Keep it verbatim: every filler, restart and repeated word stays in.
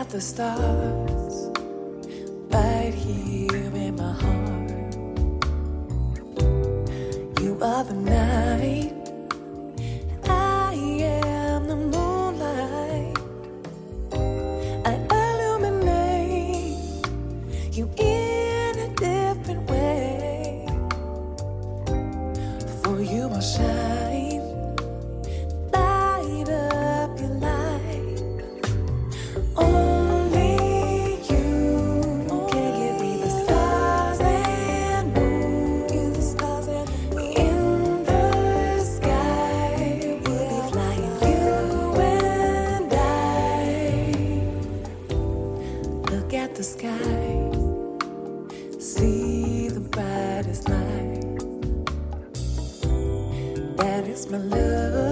the stars right here in my heart. You are the night, I am the moonlight. I illuminate you in a different way. For you I'll shine, light up your light. Only you can give me the stars and moon. The stars and moon. In the sky, we'll be flying, you and I. Look at the sky, see the brightest light. That is my love.